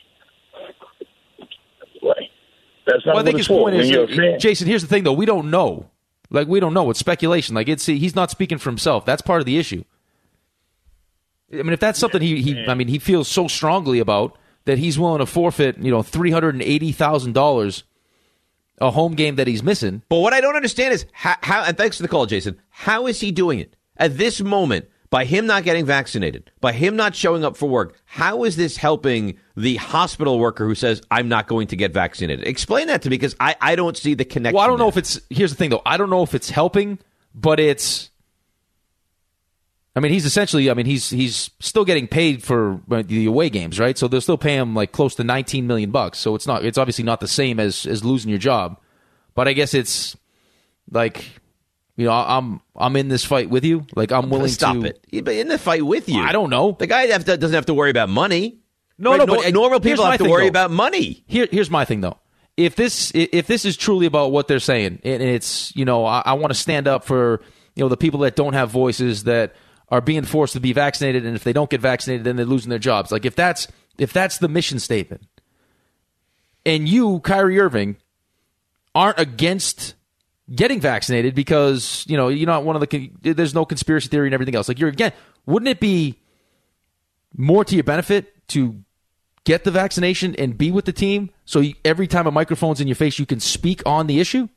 Like, that's not Well, I what think it's his for. point When is, you're uh, a fan. Jason, here's the thing, though. We don't know. Like, we don't know. It's speculation. Like, it's he's not speaking for himself. That's part of the issue. I mean, if that's something he, he I mean, he feels so strongly about that he's willing to forfeit, you know, three hundred eighty thousand dollars a home game that he's missing. But what I don't understand is how, how, and thanks for the call, Jason, how is he doing it? At this moment, by him not getting vaccinated, by him not showing up for work, how is this helping the hospital worker who says, I'm not going to get vaccinated? Explain that to me, because I, I don't see the connection. Well, I don't know there. if it's, here's the thing, though. I don't know if it's helping, but it's, I mean, he's essentially, I mean, he's he's still getting paid for the away games, right? So they'll still pay him like close to nineteen million bucks. So it's not, it's obviously not the same as as losing your job. But I guess it's like, you know, I'm I'm in this fight with you. Like I'm willing Stop to it. But in the fight with you, I don't know. The guy have to, doesn't have to worry about money. No, right? no, no, but normal people have to thing, worry though. about money. Here, here's my thing though. If this if this is truly about what they're saying, and it's, you know, I, I want to stand up for, you know, the people that don't have voices, that are being forced to be vaccinated, and if they don't get vaccinated, then they're losing their jobs. Like if that's if that's the mission statement, and you, Kyrie Irving, aren't against getting vaccinated because, you know, you're not one of the, there's no conspiracy theory and everything else. Like you're again, wouldn't it be more to your benefit to get the vaccination and be with the team, so you, every time a microphone's in your face, you can speak on the issue,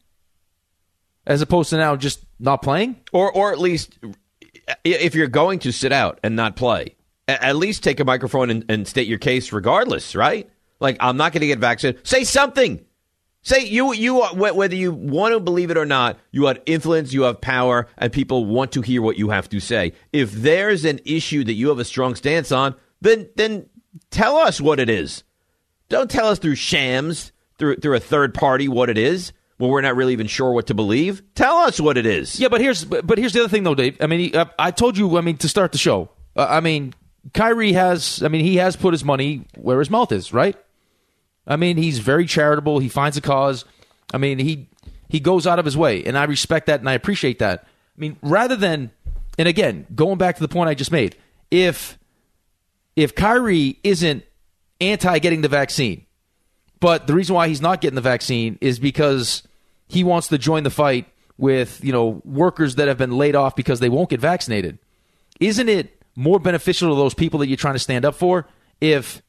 as opposed to now just not playing, or or at least, if you're going to sit out and not play, at least take a microphone and, and state your case regardless, right? Like, I'm not going to get vaccinated. Say something. Say you you whether you want to believe it or not, you have influence, you have power, and people want to hear what you have to say. If there's an issue that you have a strong stance on, then then tell us what it is. Don't tell us through shams, through through a third party what it is, when we're not really even sure what to believe. Tell us what it is. Yeah, but here's but here's the other thing though, Dave. I mean, I, I told you. I mean, to start the show. Uh, I mean, Kyrie has. I mean, he has put his money where his mouth is, right? I mean, he's very charitable. He finds a cause. I mean, he he goes out of his way, and I respect that and I appreciate that. I mean, rather than, and again, going back to the point I just made, if if Kyrie isn't anti getting the vaccine, but the reason why he's not getting the vaccine is because he wants to join the fight with, you know, workers that have been laid off because they won't get vaccinated, isn't it more beneficial to those people that you're trying to stand up for if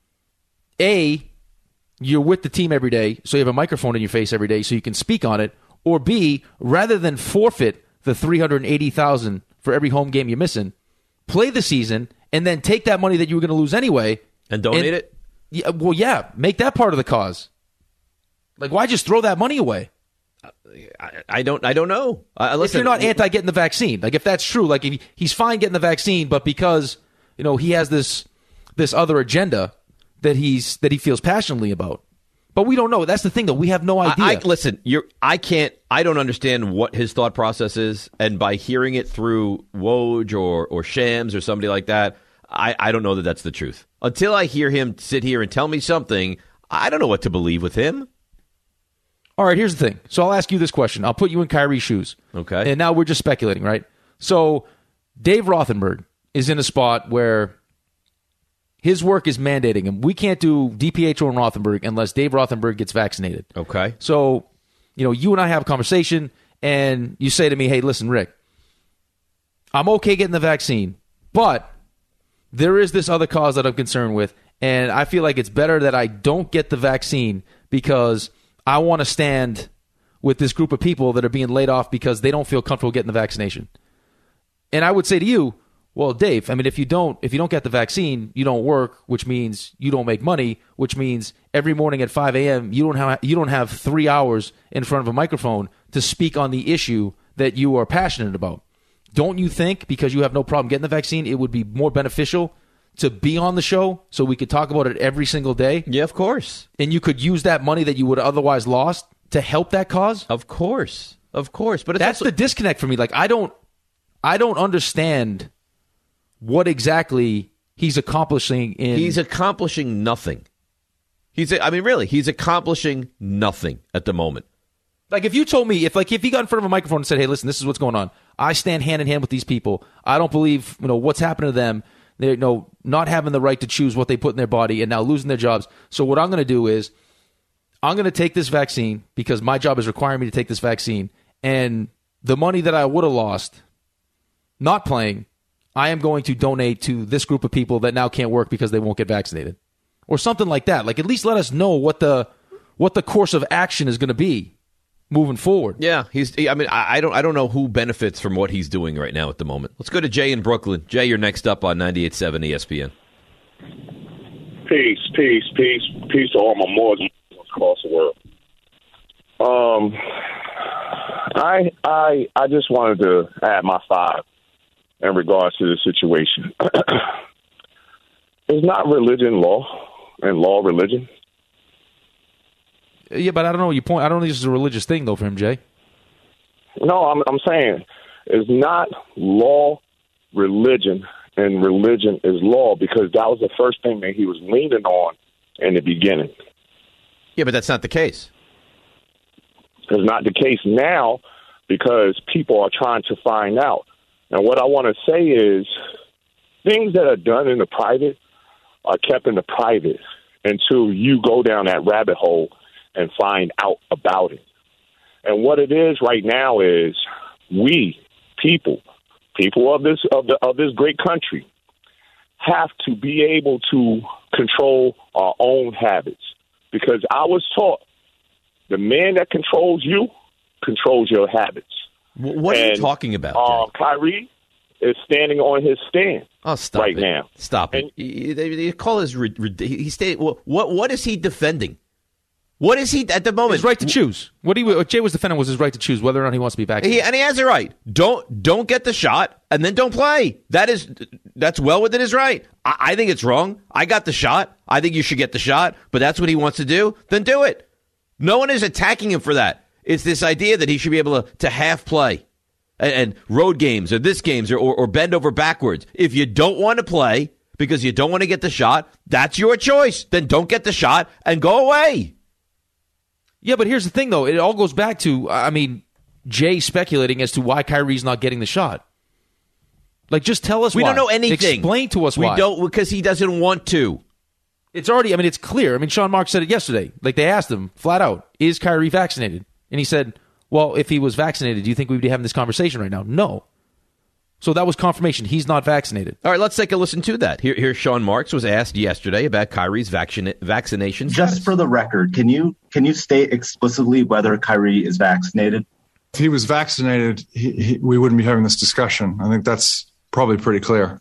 A, you're with the team every day, so you have a microphone in your face every day so you can speak on it, or B, rather than forfeit the three hundred eighty thousand dollars for every home game you're missing, play the season and then take that money that you were going to lose anyway and donate and, it? Yeah, well, yeah, make that part of the cause. Like, why just throw that money away? I, I don't I don't know. Uh, listen, if you're not anti getting the vaccine, like if that's true, like if he, he's fine getting the vaccine, but because, you know, he has this this other agenda that he's that he feels passionately about. But we don't know. That's the thing, though. We have no idea. I, I, listen, you're. I can't. I don't understand what his thought process is, and by hearing it through Woj or or Shams or somebody like that, I, I don't know that that's the truth. Until I hear him sit here and tell me something, I don't know what to believe with him. All right, here's the thing. So I'll ask you this question. I'll put you in Kyrie's shoes. Okay. And now we're just speculating, right? So Dave Rothenberg is in a spot where his work is mandating him. We can't do D P H O and Rothenberg unless Dave Rothenberg gets vaccinated. Okay. So, you know, you and I have a conversation, and you say to me, hey, listen, Rick, I'm okay getting the vaccine, but there is this other cause that I'm concerned with, and I feel like it's better that I don't get the vaccine because I want to stand with this group of people that are being laid off because they don't feel comfortable getting the vaccination. And I would say to you, well, Dave, I mean, if you don't if you don't get the vaccine, you don't work, which means you don't make money, which means every morning at five a.m. you don't have you don't have three hours in front of a microphone to speak on the issue that you are passionate about. Don't you think, because you have no problem getting the vaccine, it would be more beneficial to be on the show so we could talk about it every single day? Yeah, of course. And you could use that money that you would have otherwise lost to help that cause? Of course. Of course. But it's that's also- the disconnect for me. Like, I don't I don't understand what exactly he's accomplishing in... He's accomplishing nothing. He's, I mean, really, he's accomplishing nothing at the moment. Like, if you told me, if like if he got in front of a microphone and said, hey, listen, this is what's going on. I stand hand in hand with these people. I don't believe, you know, what's happened to them. They're, you know, not having the right to choose what they put in their body and now losing their jobs. So what I'm going to do is I'm going to take this vaccine because my job is requiring me to take this vaccine. And the money that I would have lost not playing, I am going to donate to this group of people that now can't work because they won't get vaccinated. Or something like that. Like, at least let us know what the what the course of action is going to be moving forward. Yeah, he's. I mean, I, I don't. I don't know who benefits from what he's doing right now at the moment. Let's go to Jay in Brooklyn. Jay, you're next up on ninety-eight point seven E S P N. Peace, peace, peace, peace to all my Muslims across the world. Um, I, I, I just wanted to add my five, in regards to the situation. Is not religion law and law religion? Yeah, but I don't know your point. I don't think this is a religious thing, though, for him, Jay. No, I'm, I'm saying it's not law religion, and religion is law, because that was the first thing that he was leaning on in the beginning. Yeah, but that's not the case. It's not the case now, because people are trying to find out. And what I want to say is things that are done in the private are kept in the private until you go down that rabbit hole and find out about it. And what it is right now is we, people, people of this of the of this great country, have to be able to control our own habits. Because I was taught the man that controls you controls your habits. What and, are you talking about, uh, Kyrie is standing on his stand oh, stop right it. now. Stop it. You, they, they call his. He stayed. What? What is he defending? What is he at the moment? His right to choose. What, he, what Jay was defending was his right to choose whether or not he wants to be vaccinated. He, and he has a right. Don't don't get the shot and then don't play. That is that's well within his right. I, I think it's wrong. I got the shot. I think you should get the shot. But that's what he wants to do. Then do it. No one is attacking him for that. It's this idea that he should be able to, to half play and, and road games or this games or, or, or bend over backwards. If you don't want to play because you don't want to get the shot, that's your choice. Then don't get the shot and go away. Yeah, but here's the thing, though. It all goes back to, I mean, Jay speculating as to why Kyrie's not getting the shot. Like, just tell us we why. We don't know anything. Explain to us we why. We don't, because he doesn't want to. It's already, I mean, it's clear. I mean, Sean Marks said it yesterday. Like, they asked him flat out, is Kyrie vaccinated? And he said, well, if he was vaccinated, do you think we'd be having this conversation right now? No. So that was confirmation. He's not vaccinated. All right, let's take a listen to that. Here, here Sean Marks was asked yesterday about Kyrie's vaccine, vaccination status. Just for the record, can you can you state explicitly whether Kyrie is vaccinated? If he was vaccinated, he, he, we wouldn't be having this discussion. I think that's probably pretty clear.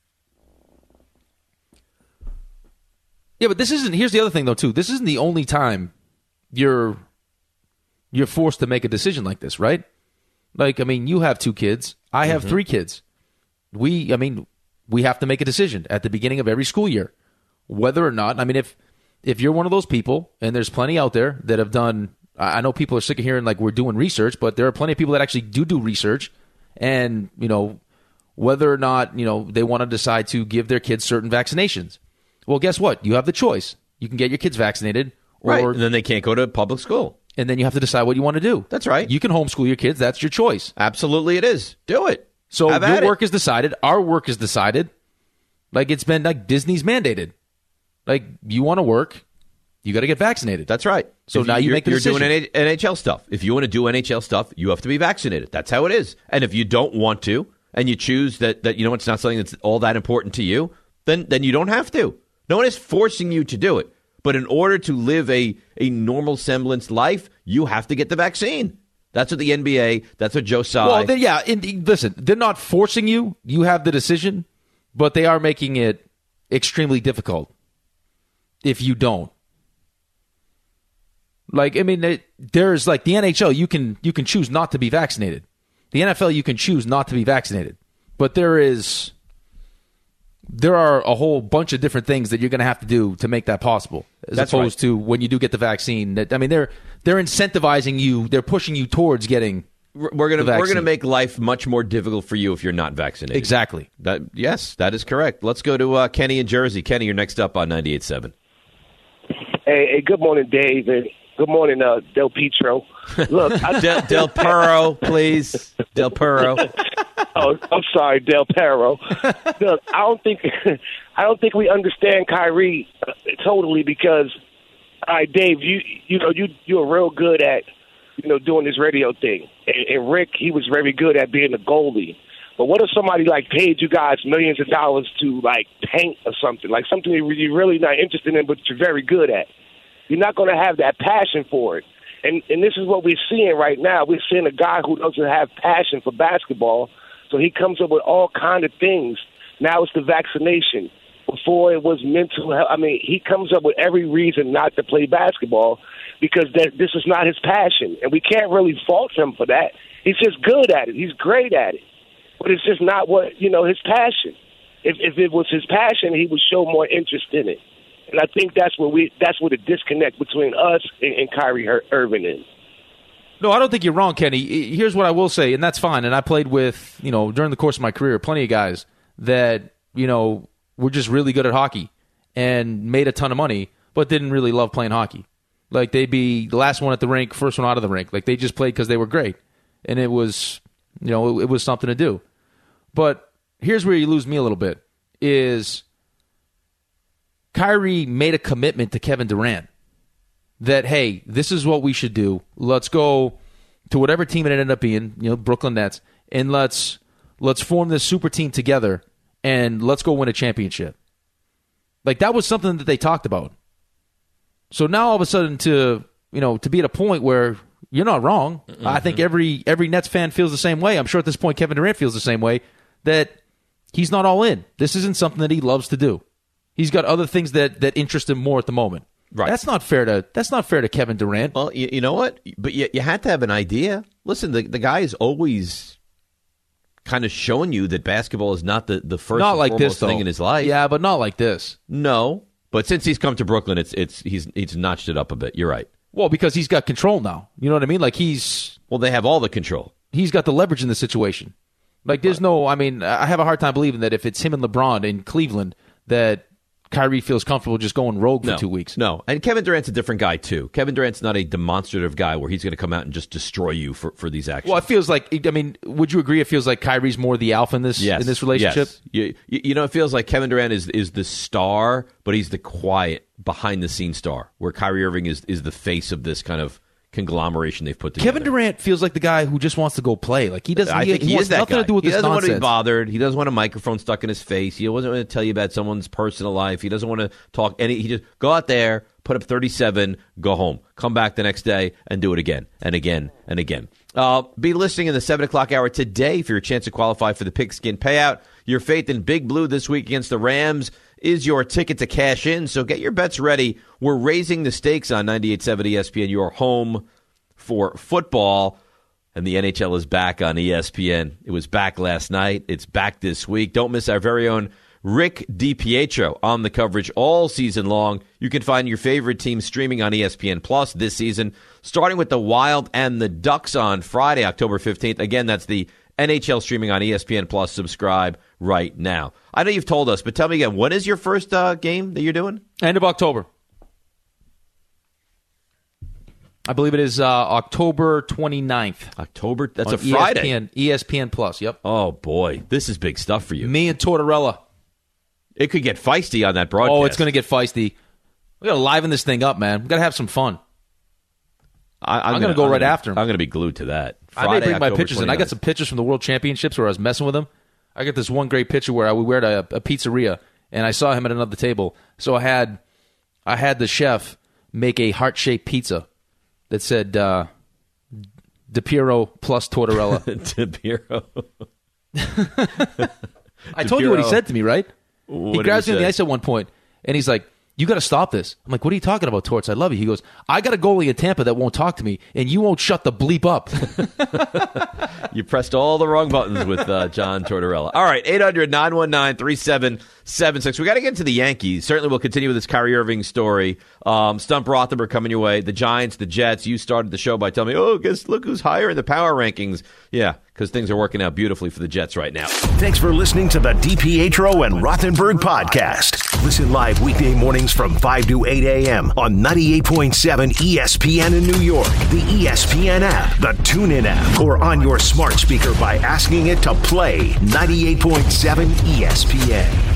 Yeah, but this isn't. Here's the other thing, though, too. This isn't the only time you're you're forced to make a decision like this, right? Like, I mean, you have two kids. I have mm-hmm. three kids. We, I mean, we have to make a decision at the beginning of every school year, whether or not. I mean, if if you're one of those people, and there's plenty out there that have done. I know people are sick of hearing like we're doing research, but there are plenty of people that actually do do research, and you know whether or not you know they want to decide to give their kids certain vaccinations. Well, guess what? You have the choice. You can get your kids vaccinated, or right. And then they can't go to public school. And then you have to decide what you want to do. That's right. You can homeschool your kids. That's your choice. Absolutely it is. Do it. So Have your work it. is decided. Our work is decided. Like it's been like Disney's mandated. Like you want to work, you got to get vaccinated. That's right. So if now you you're, make the you're decision. You're doing N H L stuff. If you want to do N H L stuff, you have to be vaccinated. That's how it is. And if you don't want to, and you choose that, that you know it's not something that's all that important to you, then then you don't have to. No one is forcing you to do it. But in order to live a, a normal semblance life, you have to get the vaccine. That's what the N B A, that's what Joe Tsai. Well, then, yeah, in, listen, they're not forcing you. You have the decision, but they are making it extremely difficult if you don't. Like, I mean, it, there's like the N H L, you can you can choose not to be vaccinated. The N F L, you can choose not to be vaccinated. But there is... There are a whole bunch of different things that you're going to have to do to make that possible, as That's opposed right. to when you do get the vaccine. That I mean, they're they're incentivizing you. They're pushing you towards getting. We're going to we're going to make life much more difficult for you if you're not vaccinated. Exactly. That yes, that is correct. Let's go to uh, Kenny in Jersey. Kenny, you're next up on ninety-eight point seven. Hey, hey, good morning, Dave, and good morning, uh, Del Petro. Look, I- Del, Del Perro, please, Del Perro. Oh, I'm sorry, Del Perro. Look, I don't think I don't think we understand Kyrie uh, totally because, all right, Dave, you you know you you're real good at you know doing this radio thing, and, and Rick he was very good at being a goalie. But what if somebody like paid you guys millions of dollars to like paint or something, like something you're really not interested in, but you're very good at? You're not going to have that passion for it. And and this is what we're seeing right now. We're seeing a guy who doesn't have passion for basketball. So he comes up with all kind of things. Now it's the vaccination. Before it was mental health. I mean, he comes up with every reason not to play basketball because that, this is not his passion. And we can't really fault him for that. He's just good at it. He's great at it. but it's just not what, you know, his passion. If if it was his passion, he would show more interest in it. And I think that's what we that's what the disconnect between us and, and Kyrie Irving is. No, I don't think you're wrong, Kenny. Here's what I will say, and that's fine. And I played with, you know, during the course of my career, plenty of guys that, you know, were just really good at hockey and made a ton of money, but didn't really love playing hockey. Like, they'd be the last one at the rink, first one out of the rink. Like, they just played because they were great. And it was, you know, it, it was something to do. But here's where you lose me a little bit, is Kyrie made a commitment to Kevin Durant that, hey, this is what we should do. Let's go to whatever team it ended up being, you know, Brooklyn Nets, and let's let's form this super team together, and let's go win a championship. Like, that was something that they talked about. So now all of a sudden to, you know, to be at a point where you're not wrong. Mm-hmm. I think every every Nets fan feels the same way. I'm sure at this point Kevin Durant feels the same way, that he's not all in. This isn't something that he loves to do. He's got other things that, that interest him more at the moment. Right. That's not fair to that's not fair to Kevin Durant. Well, you, you know what? But you, you had to have an idea. Listen, the, the guy is always kind of showing you that basketball is not the, the first not and like foremost this, though. thing in his life. Yeah, but not like this. No. But since he's come to Brooklyn, it's it's he's he's notched it up a bit. You're right. Well, because he's got control now. You know what I mean? Like, he's... Well, they have all the control. He's got the leverage in the situation. Like, there's no... I mean, I have a hard time believing that if it's him and LeBron in Cleveland, that Kyrie feels comfortable just going rogue for no, two weeks. No, and Kevin Durant's a different guy, too. Kevin Durant's not a demonstrative guy where he's going to come out and just destroy you for, for these actions. Well, it feels like... I mean, would you agree it feels like Kyrie's more the alpha in this, yes, in this relationship? Yes. You, you know, it feels like Kevin Durant is is the star, but he's the quiet, behind-the-scenes star, where Kyrie Irving is, is the face of this kind of conglomeration they've put together. Kevin Durant feels like the guy who just wants to go play. Like, he doesn't. I he, think he, he wants is that nothing guy. to do with he this doesn't nonsense. want to be bothered. He doesn't want a microphone stuck in his face. He doesn't want to tell you about someone's personal life. He doesn't want to talk any. He just go out there, put up thirty-seven, go home, come back the next day, and do it again and again and again. Uh, be listening in the seven o'clock hour today for your chance to qualify for the Pigskin Payout. Your faith in Big Blue this week against the Rams is your ticket to cash in. So get your bets ready. We're raising the stakes on ninety-eight point seven E S P N, your home for football, and the N H L is back on E S P N. It was back last night. It's back this week. Don't miss our very own Rick DiPietro on the coverage all season long. You can find your favorite team streaming on E S P N Plus this season, starting with the Wild and the Ducks on Friday, October fifteenth. Again, that's the N H L streaming on E S P N Plus. Subscribe right now. I know you've told us, but tell me again, when is your first uh, game that you're doing? End of October. I believe it is uh, October twenty-ninth. October? That's a Friday. E S P N, E S P N Plus, yep. Oh, boy. This is big stuff for you. Me and Tortorella. It could get feisty on that broadcast. Oh, it's going to get feisty. We got to liven this thing up, man. We got to have some fun. I, I'm, I'm going to go I'm right gonna, after him. I'm going to be glued to that. Friday, I may bring my pictures in. I got some pictures from the World Championships where I was messing with him. I got this one great picture where I, we were at a, a pizzeria, and I saw him at another table. So I had, I had the chef make a heart-shaped pizza that said uh, DiPiero plus Tortorella. DiPiero. I told you what he said to me, right? What he grabs he me on the say? ice at one point, and he's like, you got to stop this. I'm like, what are you talking about, Torts? I love you. He goes, I got a goalie in Tampa that won't talk to me, and you won't shut the bleep up. You pressed all the wrong buttons with uh, John Tortorella. All right, eight hundred, nine one nine, three seven seven six. We got to get into the Yankees. Certainly we'll continue with this Kyrie Irving story. Um, Stump Rothenberg coming your way. The Giants, the Jets. You started the show by telling me, oh, guess look who's higher in the power rankings. Yeah, because things are working out beautifully for the Jets right now. Thanks for listening to the DiPietro and Rothenberg podcast. Listen live weekday mornings from five to eight a.m. on ninety-eight point seven E S P N in New York, the E S P N app, the TuneIn app, or on your smart speaker by asking it to play ninety-eight point seven E S P N.